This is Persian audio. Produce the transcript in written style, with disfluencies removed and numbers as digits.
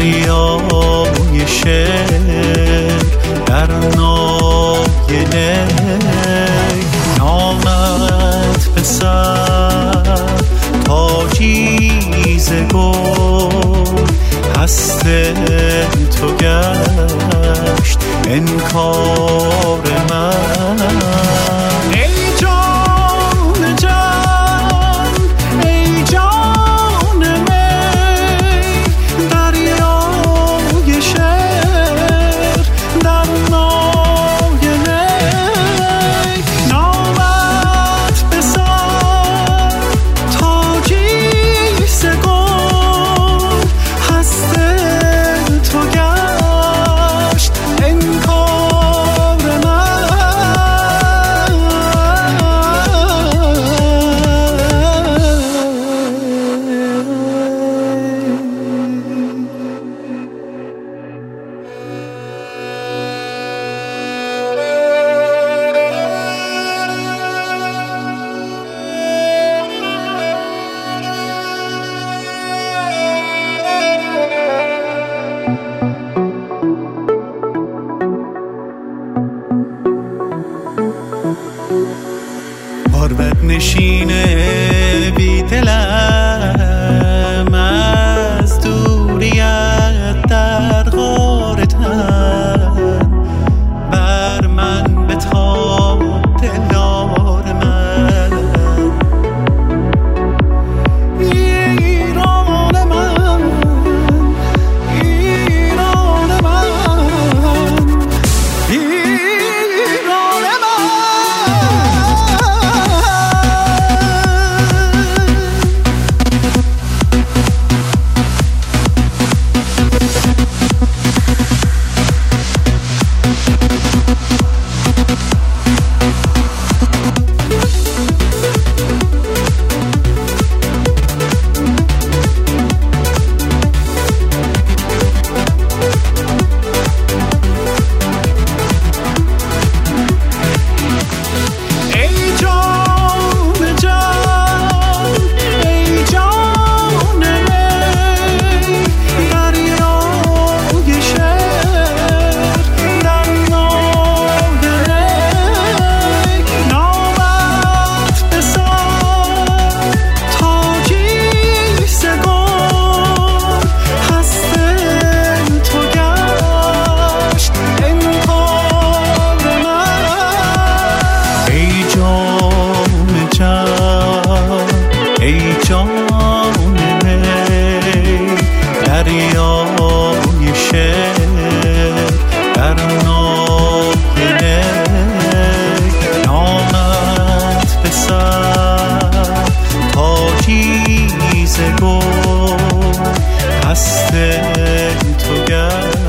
دریای شعر در ناگله نامت به سر تاجی ز گل هست تو گشت انکار من. ای جان جان ای جان می دریای شعر در ناگله نامت به سر تاجی ز گل هست تو گشت انکار من. غربت نشینه بی دلم از دوریت در غار تن بر من بتاب دلدار من. ایران من ایران من ایران من. ای جان می دریای شعر در ناگله نامت به سر تاجی ز گل هست تو گشت